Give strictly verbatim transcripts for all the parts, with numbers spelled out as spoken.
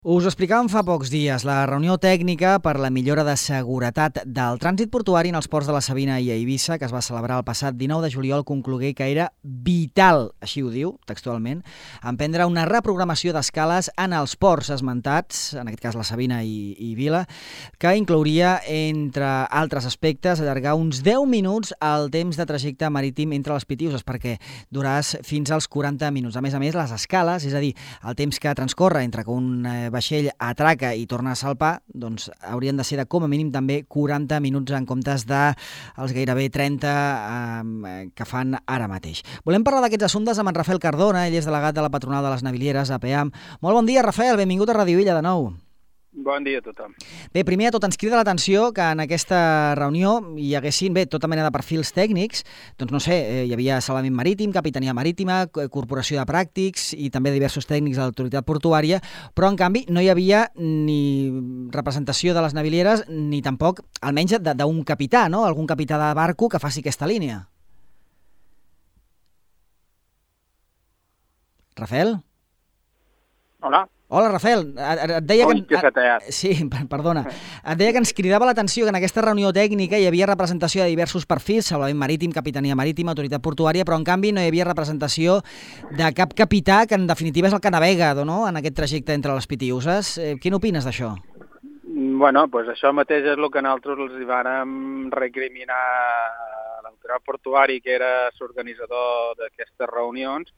Us ho explicàvem fa pocs dies, la reunió tècnica per la millora de seguretat del trànsit portuari en els ports de la Sabina i a Eivissa, que es va celebrar el passat dinou de juliol, conclogué que era vital, així ho diu textualment, emprendre una reprogramació d'escales en els ports esmentats, en aquest cas la Sabina i, i Vila, que inclouria, entre altres aspectes, allargar uns deu minuts el temps de trajecte marítim entre les Pitiuses, perquè duràs fins als quaranta minuts. A més a més, les escales, és a dir, el temps que transcorre entre que un eh, vaixell atraca i torna a salpar, doncs haurien de ser de com a mínim també quaranta minuts en comptes dels gairebé trenta eh, que fan ara mateix. Volem parlar d'aquests assumptes amb en Rafael Cardona, ell és delegat de la patronal de les navilieres, A P A M. Molt bon dia, Rafael, benvingut a Ràdio Illa de nou. Bon dia a tothom. Bé, primer de tot ens crida l'atenció que en aquesta reunió hi haguessin, bé, tota mena de perfils tècnics, doncs no sé, eh, hi havia Salvament Marítim, Capitania Marítima, Corporació de Pràctics i també diversos tècnics de l'autoritat portuària, però en canvi no hi havia ni representació de les navilieres ni tampoc, almenys d'un capità, no? Algun capità de barco que faci aquesta línia. Rafael? Hola. Hola, Rafael. Et deia Ui, que... que... Sí, perdona. Et deia que ens cridava l'atenció que en aquesta reunió tècnica hi havia representació de diversos perfils, Salvament Marítim, Capitania Marítima, Autoritat Portuària, però en canvi no hi havia representació de cap capità, que en definitiva és el que navega, no?, en aquest trajecte entre les Pitiuses. Eh, què n'opines d'això? Bueno, pues això mateix és el que nosaltres els hi vàrem recriminar a l'Autoritat Portuària, que era l'organitzador d'aquestes reunions,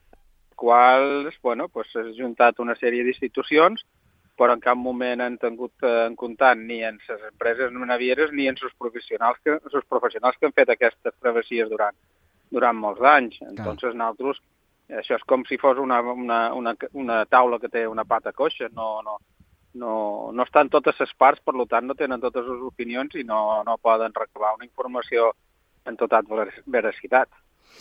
quals, bueno, pues s'ha juntat una sèrie d'institucions, però en cap moment han tingut en compte ni en les empreses navieres ni en els professionals que, els professionals que han fet aquestes travessies durant, durant molts anys. Entonces, nosaltres, això és com si fos una, una, una, una taula que té una pata coixa, no, no, no, no estan totes les parts, per tant no tenen totes les opinions i no, no poden recabar una informació en total veracitat.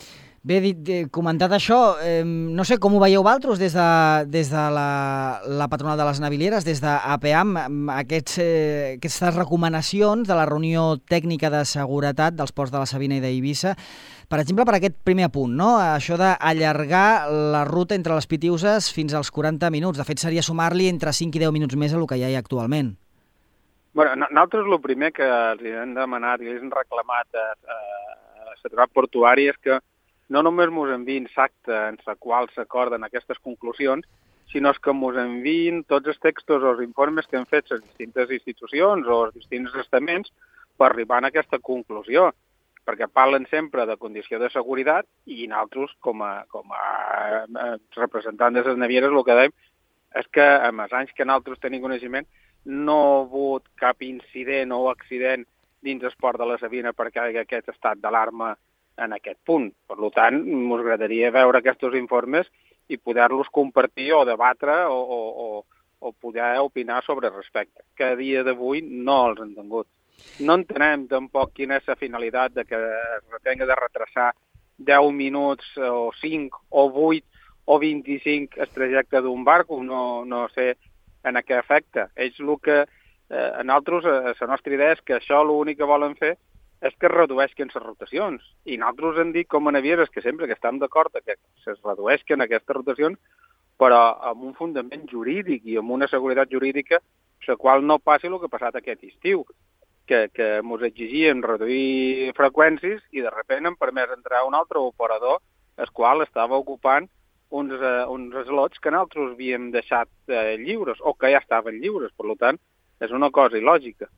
Bé, dit, comentat això, eh, no sé com ho veieu vosaltres des de, des de la, la patronal de les navilieres, des de A P A M, aquests, eh, aquestes recomanacions de la reunió tècnica de seguretat dels ports de la Sabina i d'Eivissa, per exemple, per aquest primer apunt, no? Això d'allargar la ruta entre les Pitiuses fins als quaranta minuts. De fet, seria sumar-li entre cinc i deu minuts més a el que hi ha actualment. Bueno, nosaltres el primer que els hem demanat i els hem reclamat a, a, a la Seguretat Portuària és que no només ens envien l'acta en la qual s'acorden aquestes conclusions, sinó que ens envien tots els textos o els informes que han fet les distintes institucions o els distints estaments per arribar a aquesta conclusió, perquè parlen sempre de condició de seguretat i nosaltres, com a, com a representants de les navieres, el que dèiem és que en els anys que nosaltres tenim coneixement no ha hagut cap incident o accident dins el port de la Sabina perquè hi hagi aquest estat d'alarma en aquest punt. Per tant, ens agradaria veure aquests informes i poder-los compartir o debatre o, o, o, o poder opinar sobre respecte, que a dia d'avui no els han tingut. No entenem tampoc quina és la finalitat de que es tenga de retrasar deu minuts o cinc o vuit o vint-i-cinc el trajecte d'un barco, no, no sé en què afecta. Ells el que, eh, a nosaltres, la nostra idea és que això l'únic que volen fer és que es redueixin les rotacions. I nosaltres hem dit com a navieres que sempre que estem d'acord que es redueixin aquestes rotacions, però amb un fundament jurídic i amb una seguretat jurídica la qual no passi el que ha passat aquest estiu, que, que ens exigien reduir freqüències i de sobte hem permès entrar un altre operador el qual estava ocupant uns, uh, uns slots que nosaltres havíem deixat uh, lliures o que ja estaven lliures. Per tant, és una cosa il·lògica.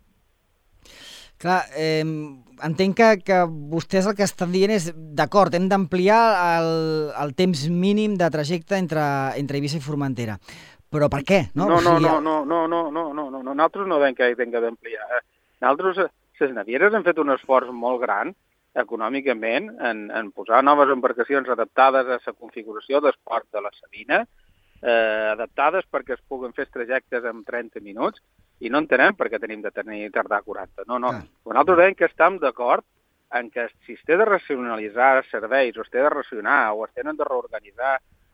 Clar, eh, entenc que, que vostès el que estan dient és, d'acord, hem d'ampliar el, el temps mínim de trajecte entre, entre Eivissa i Formentera. Però per què? No, no, no, no, no, no, no, no, no, no, nosaltres no veiem que hagi d'ampliar. Nosaltres, les navieres, han fet un esforç molt gran econòmicament en, en posar noves embarcacions adaptades a la configuració del port de la Sabina, eh, adaptades perquè es puguen fer trajectes en trenta minuts, i no entenem per què tenim de tenir tardar quaranta. No, no. Ah. Nosaltres veiem que estem d'acord en que si es té de racionalitzar serveis, o es té de racionar, o es tenen de reorganitzar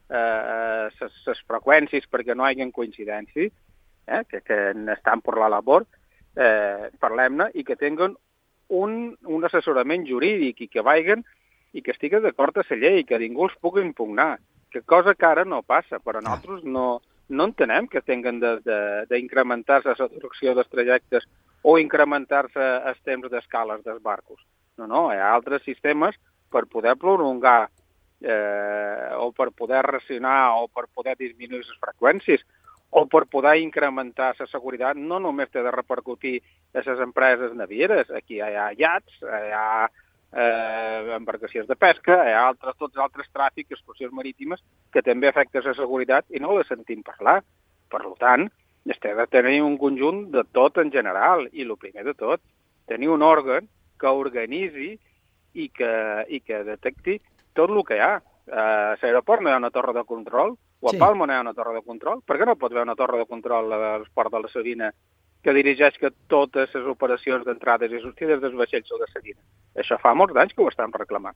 les eh, freqüències perquè no hi hagi coincidències, eh, que, que estan per la labor, eh, parlem-ne, i que tinguen un, un assessorament jurídic i que vagin i que estigui d'acord a la llei, que ningú els pugui impugnar, que cosa que ara no passa, però nosaltres no, no entenem que tinguin d'incrementar-se la direcció dels trajectes o incrementar-se els temps d'escales dels barcos. No, no, hi ha altres sistemes per poder prolongar eh, o per poder racionar o per poder disminuir les freqüències o per poder incrementar la seguretat. No només té de repercutir a les empreses navieres. Aquí hi ha iats, hi ha eh, embarcacions de pesca, hi ha altres, tots els altres tràfics, excursions marítimes, que també afecten la seguretat i no les sentim parlar. Per tant, es té de tenir un conjunt de tot en general i, el primer de tot, tenir un òrgan que organitzi i que, i que detecti tot el que hi ha. A l'aeroport no hi ha una torre de control, o a sí. Palma no hi ha una torre de control. Per què no pot haver una torre de control al port de la Savina que dirigeix que totes les operacions d'entrades i sortides dels vaixells o de Savina? Això fa molts anys que ho estan reclamant.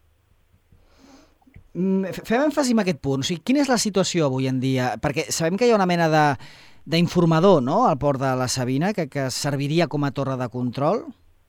Fem èmfasi en aquest punt. O sigui, quina és la situació avui en dia? Perquè sabem que hi ha una mena de d'informador, no?, al port de la Savina, que, que serviria com a torre de control?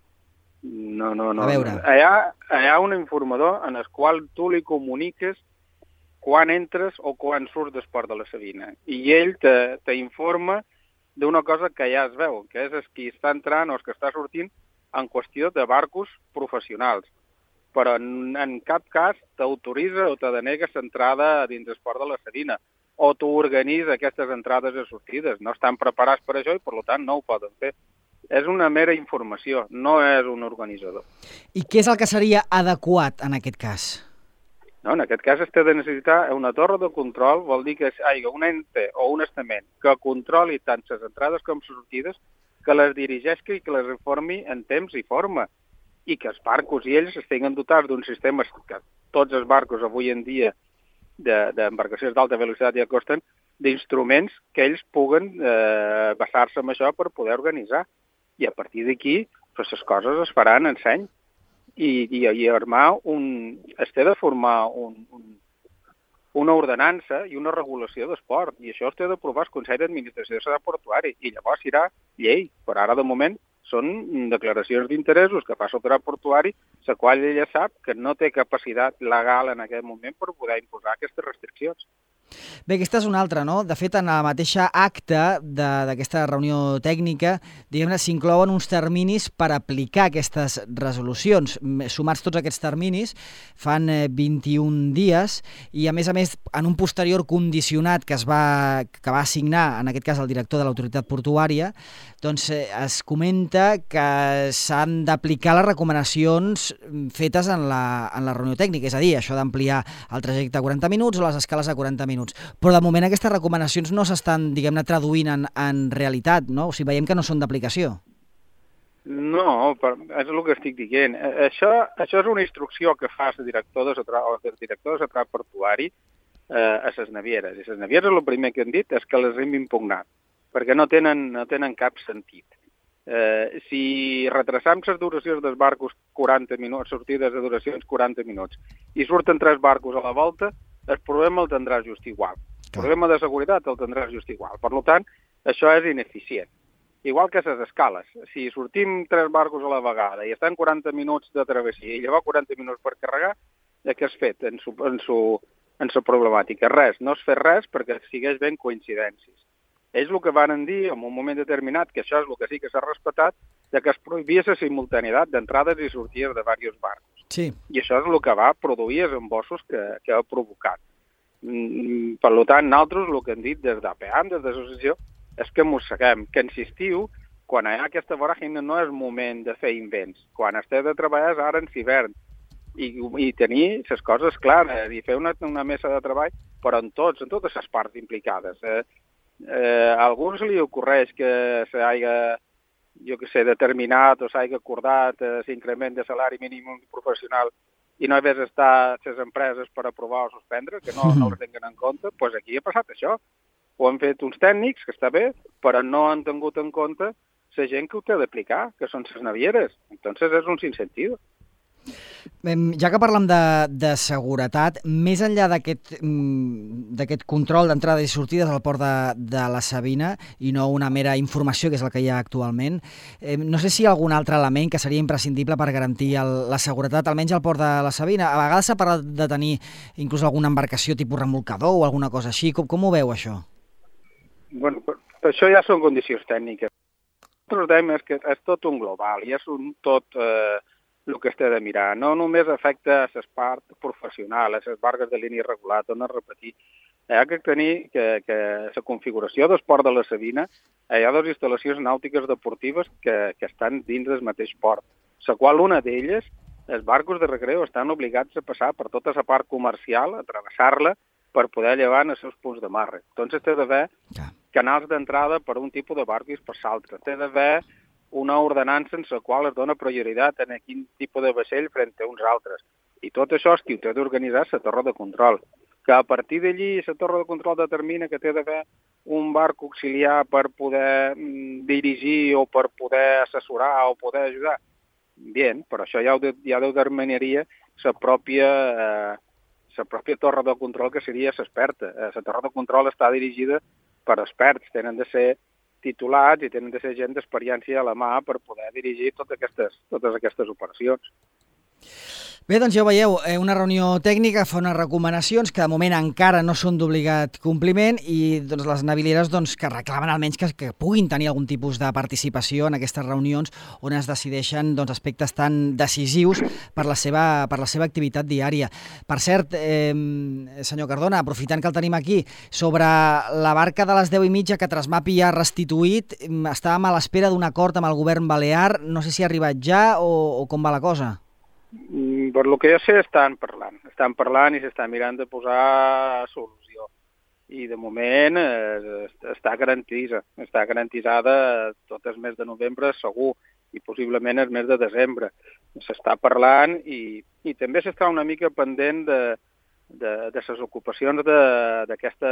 No, no, no. A veure. Hi ha, hi ha un informador en el qual tu li comuniques quan entres o quan surts del port de la Savina. I ell t'informa d'una cosa que ja es veu, que és el que està entrant o el que està sortint en qüestió de barcos professionals. Però en, en cap cas t'autoritza o te denega l'entrada dins del port de la Savina, o tu organitza aquestes entrades i sortides. No estan preparats per això i, per tant, no ho poden fer. És una mera informació, no és un organitzador. I què és el que seria adequat en aquest cas? No, en aquest cas es té de necessitar una torre de control, vol dir que hi hagi un ente o un estament que controli tant les entrades com les sortides, que les dirigeixi i que les informi en temps i forma, i que els barcos i ells estiguin dotats d'un sistema que tots els barcos avui en dia d'embarcacions d'alta velocitat ja costen d'instruments que ells puguen eh, basar-se en això per poder organitzar. I a partir d'aquí, pues, les coses es faran en seny. I, i, i armar un... es té de formar un, un, una ordenança i una regulació d'esport. I això es té d'aprovar el Consell d'Administració de Ciutat Portuari. I llavors serà llei. Per ara, de moment, són declaracions d'interessos que fa l'Autoritat Portuari, la qual ella sap que no té capacitat legal en aquest moment per poder imposar aquestes restriccions. Bé, aquesta és una altra, no? De fet, en la mateixa acta d'aquesta reunió tècnica, diguem-ne, s'inclouen uns terminis per aplicar aquestes resolucions. Sumats tots aquests terminis, fan vint-i-un dies i, a més a més, en un posterior condicionat que es va, que va assignar, en aquest cas, el director de l'Autoritat Portuària, doncs es comenta que s'han d'aplicar les recomanacions fetes en la, en la reunió tècnica, és a dir, això d'ampliar el trajecte a quaranta minuts o les escales a quaranta minuts. Però de moment aquestes recomanacions no s'estan, diguem-ne, traduint en, en realitat, no? O sigui, veiem que no són d'aplicació. No, és el que estic dient. Això, això és una instrucció que fa el director de el director de Central Portuari eh, a les navieres. I les navieres el primer que han dit és que les hem impugnat, perquè no tenen, no tenen cap sentit. Eh, si retrasam les duracions dels barcos quaranta minuts, sortides de duracions quaranta minuts, i surten tres barcos a la volta, el problema el tindràs just igual. El problema de seguretat el tindràs just igual. Per tant, això és ineficient. Igual que les escales. Si sortim tres barcos a la vegada i estan quaranta minuts de travessia i llavors quaranta minuts per carregar, què has fet en su, en su, en su problemàtica? Res. No has fet res perquè sigueix ben coincidències. Ells el que van dir en un moment determinat, que això és el que sí que s'ha respectat, de que es prohibia la simultaneïtat d'entrades i sortides de diversos barcos. Sí. I això és el que va produir els embossos que, que ha provocat. Mm, per tant, nosaltres el que hem dit des d'A P A M, des de l'associació, és que mosseguem, que insistiu, quan hi ha aquesta voràgina no és moment de fer invents. Quan esteu de treballar és ara en hivern. I, i tenir les coses clares, i fer una, una mesa de treball, però en tots, en totes les parts implicades. Eh, eh, a algú se li ocorreix que s'hagi, jo què sé, determinat o s'hagi acordat eh, l'increment de salari mínim professional i no hagués estat les empreses per aprovar o suspendre, que no, no les tenen en compte, doncs aquí ha passat això. Ho han fet uns tècnics, que està bé, però no han tingut en compte la gent que ho té d'aplicar, que són les navieres. Entonces és un sinsentido. Ja que parlem de, de seguretat, més enllà d'aquest d'aquest control d'entrades i sortides al port de, de la Savina i no una mera informació, que és el que hi ha actualment, eh, no sé si hi ha algun altre element que seria imprescindible per garantir el, la seguretat, almenys al port de la Savina. A vegades s'ha parlat de tenir inclús alguna embarcació tipus remolcador o alguna cosa així. Com, com ho veu, això? Bueno, això ja són condicions tècniques. Nosaltres dèiem és que és tot un global i és un tot eh, el que es té de mirar. No només afecta a l'esport professional, a les barques de línia irregular, torno a repetir. Hi ha que tenir que, que la configuració d'esport de la Sabina, hi ha dues instal·lacions nàutiques deportives que, que estan dins del mateix port, la qual una d'elles, els barcos de recreu estan obligats a passar per tota la part comercial, a travessar-la, per poder llevar en els seus punts de marra. Entonces té d'haver canals d'entrada per un tipus de barc i per l'altre. Té d'haver una ordenança en la qual es dona prioritat en quin tipus de vaixell frente a uns altres. I tot això és qui ho té d'organitzar la torre de control. Que a partir d'allí la torre de control determina que té d'haver un barc auxiliar per poder mm, dirigir o per poder assessorar o poder ajudar. Bien, però això ja ho, de, ja ho determinaria la pròpia, eh, la pròpia torre de control, que seria l'experta. La eh, torre de control està dirigida per experts, tenen de ser titulats i tenen de ser gent d'experiència a la mà per poder dirigir totes aquestes, totes aquestes operacions. Bé, doncs ja ho veieu, una reunió tècnica fa unes recomanacions que de moment encara no són d'obligat compliment i doncs, les navilieres doncs, que reclamen almenys que, que puguin tenir algun tipus de participació en aquestes reunions on es decideixen doncs, aspectes tan decisius per la seva, per la seva activitat diària. Per cert, eh, senyor Cardona, aprofitant que el tenim aquí, sobre la barca de les deu i mitja que Trasmapi ja ha restituït, estàvem a l'espera d'un acord amb el govern balear, no sé si ha arribat ja o, o com va la cosa? Per lo que jo sé, estan parlant. Estan parlant i s'estan mirant de posar solució. I de moment eh, està garantida. Està garantitzada tot el mes de novembre, segur, i possiblement el mes de desembre. S'està parlant i, i també s'està una mica pendent de, de, de les ocupacions d'aquest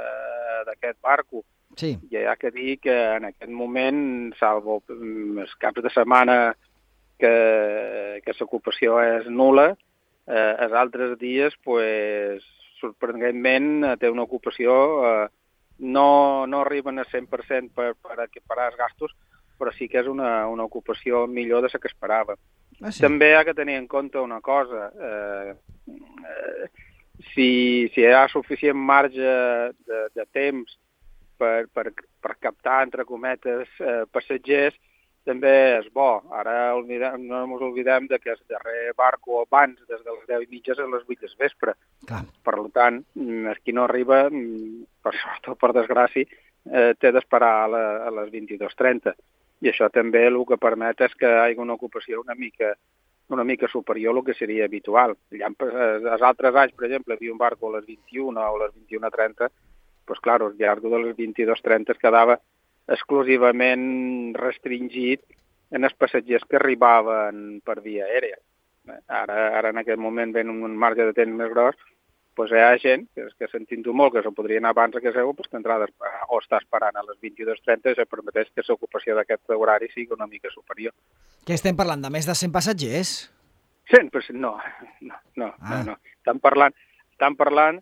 barco. Sí. I hi ha que dir que en aquest moment, salvo els caps de setmana que, que l'ocupació és nul·la, eh, els altres dies, pues, sorprenentment, té una ocupació, eh, no, no arriben a cent per cent per, per equiparar els gastos, però sí que és una, una ocupació millor de la que esperava. Ah, sí. També hi ha que tenir en compte una cosa, eh, eh, si, si hi ha suficient marge de, de temps per, per, per captar, entre cometes, eh, passatgers, també és bo. Ara oblidem, no ens oblidem de que el darrer barco abans, des de les deu i mitja, és a les vuit del vespre. Clar. Per tant, qui no arriba, per sort o per desgràcia, eh, té d'esperar a, la, a les vint-i-dos trenta. I això també el que permet és que hi hagi una ocupació una mica, una mica superior al que seria habitual. Els altres anys, per exemple, hi havia un barco a les vint-i-una o a les vint-i-una trenta, doncs clar, al llarg de les vint-i-dos trenta es quedava exclusivament restringit en els passatgers que arribaven per via aèria. Ara, ara en aquest moment ven un marge de temps més gros, doncs hi ha gent que, que sentint-ho molt, que se podria anar abans a que seu, doncs tindrà o està esperant a les vint-i-dos trenta i se permeteix que l'ocupació d'aquest horari sigui una mica superior. Què estem parlant, de més de cent passatgers? cent per cent, no, no, no, ah. no, no. Estan parlant, estan parlant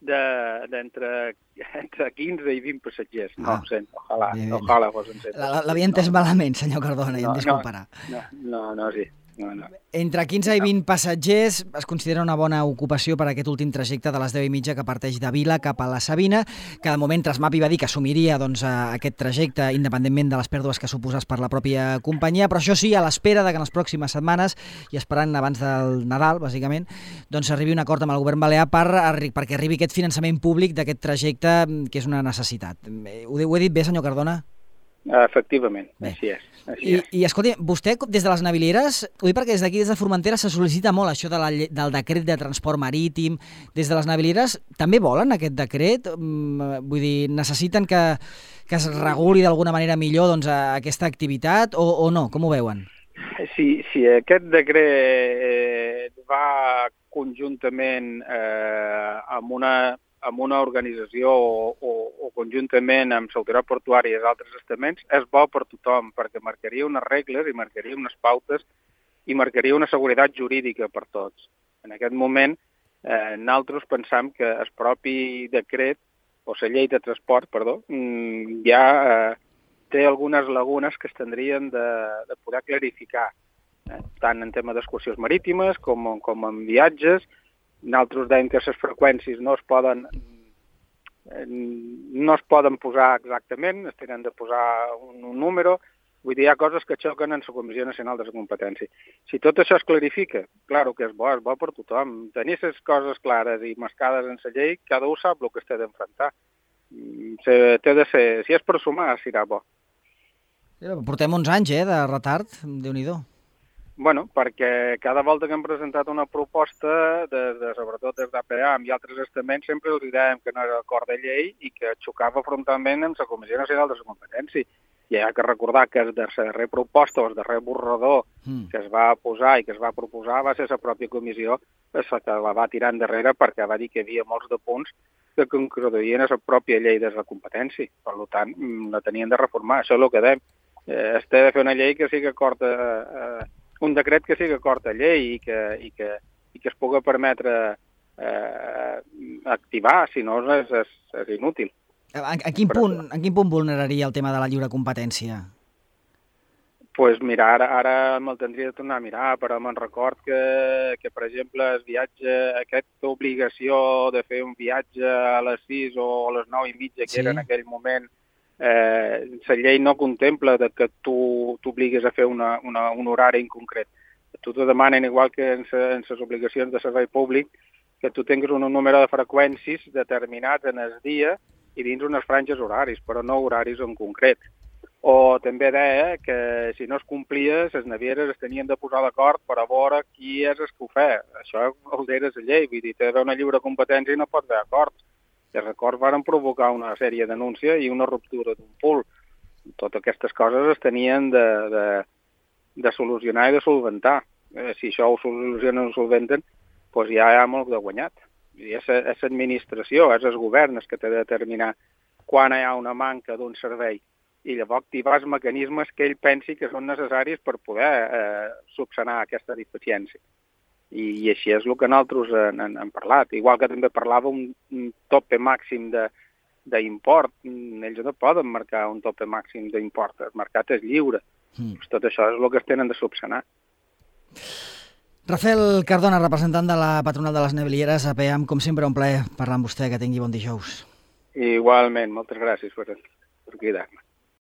d'entre de, entre quinze i vint passatgers. No, ah. cent, ojalà, ojalà fossin cent. L'havia entès no. malament, senyor Cardona, i no, em disculparà. No, no, no, sí. No, no. Entre quinze i vint passatgers es considera una bona ocupació per a aquest últim trajecte de les deu i mitja que parteix de Vila cap a la Sabina, que de moment Trasmapi va dir que assumiria doncs, aquest trajecte independentment de les pèrdues que suposés per la pròpia companyia, però això sí, a l'espera de que en les pròximes setmanes, i esperant abans del Nadal, bàsicament, doncs arribi un acord amb el govern balear per, perquè arribi aquest finançament públic d'aquest trajecte, que és una necessitat. Ho, ho he dit bé, senyor Cardona? Efectivament, bé. Així és. Així I, és. I escolti, vostè des de les navilieres, ho dic perquè des d'aquí, des de Formentera, se sol·licita molt això de la, del decret de transport marítim. Des de les navilieres també volen aquest decret? Vull dir, necessiten que, que es reguli d'alguna manera millor doncs, aquesta activitat o, o no? Com ho veuen? Si, si aquest decret va conjuntament eh, amb una... amb una organització o, o, o conjuntament amb l'autoritat portuària i els altres estaments, és bo per tothom, perquè marcaria unes regles i marcaria unes pautes i marcaria una seguretat jurídica per tots. En aquest moment, eh, nosaltres pensam que el propi decret, o la llei de transport, perdó, ja eh, té algunes lagunes que es tindrien de, de poder clarificar, eh, tant en tema d'excursions marítimes com, com en viatges. Nosaltres dèiem que les freqüències no es poden no es poden posar exactament, es tenen de posar un, un número, vull dir, hi ha coses que xoquen en la Comissió Nacional de la Competència. Si tot això es clarifica, clar que és bo, és bo per tothom. Tenir les coses clares i mascades en la llei, cada un sap el que es té d'enfrontar. Té de ser, si és per sumar, serà bo. Portem uns anys, eh, de retard, Déu-n'hi-do. Bueno, perquè cada volta que hem presentat una proposta, de, de, sobretot des d'A P A i altres estaments, sempre els dèiem que no era acord de llei i que xocava frontalment amb la Comissió Nacional de la Competència. I hi ha que recordar que el darrer proposta o el darrer borrador mm. que es va posar i que es va proposar va ser la pròpia comissió la que la va tirar endarrere perquè va dir que hi havia molts de punts que contradeien a la pròpia llei de la competència. Per tant, la tenien de reformar. Això és el que dèiem. Eh, es té de fer una llei que sigui acord a, a, un decret que sigui acord a llei i que, i que, i que es pugui permetre eh, activar, si no és, és, és inútil. En, en, quin punt, en quin punt vulneraria el tema de la lliure competència? Doncs pues mira, ara, ara me'l tindria de tornar a mirar, però me'n record que, que, per exemple, el viatge, aquesta obligació de fer un viatge a les sis o a les nou i mitja, que sí. era en aquell moment, eh, la llei no contempla de que tu t'obligues a fer una, una, un horari en concret. Tu te demanen, igual que en les obligacions de servei públic, que tu tinguis un número de freqüències determinats en el dia i dins unes franges horaris, però no horaris en concret. O també deia que si no es complia, les navieres es tenien de posar d'acord per a veure qui és el que ho fa. Això ho deia la llei, vull dir, té d'haver una lliure competència i no pot haver acords. Els acords van provocar una sèrie de denúncies i una ruptura d'un pool. Totes aquestes coses es tenien de, de, de solucionar i de solventar. Eh, si això ho solucionen o solventen, doncs ja hi ha molt de guanyat. I és l'administració, és el govern el que té de determinar quan hi ha una manca d'un servei i llavors activar els mecanismes que ell pensi que són necessaris per poder eh, subsanar aquesta deficiència. I, i així és el que nosaltres hem, hem parlat. Igual que també parlava un, un tope màxim d'import. Ells no poden marcar un tope màxim d'import. El mercat és lliure. Mm. Pues tot això és el que es tenen de subsanar. Rafael Cardona, representant de la patronal de les navilieres, A P A M, com sempre, un plaer parlar amb vostè. Que tingui bon dijous. Igualment. Moltes gràcies per, per cridar-me.